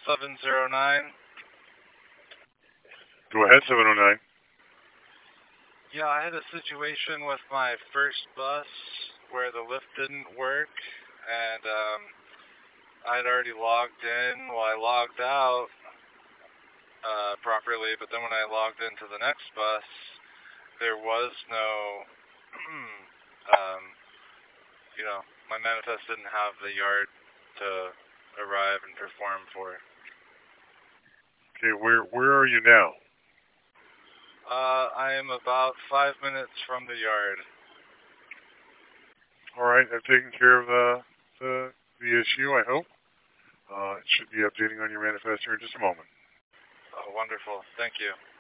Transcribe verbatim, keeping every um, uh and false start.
seven zero nine. Go ahead, seven oh nine. Yeah, I had a situation with my first bus where the lift didn't work, and um, I'd already logged in. Well, I logged out uh, properly, but then when I logged into the next bus, there was no, um, you know, my manifest didn't have the yard to arrive and perform for. Okay, where where are you now? Uh, I am about five minutes from the yard. All right, I've taken care of uh, the the issue. I hope. Uh, it should be updating on your manifest here in just a moment. Oh, wonderful. Thank you.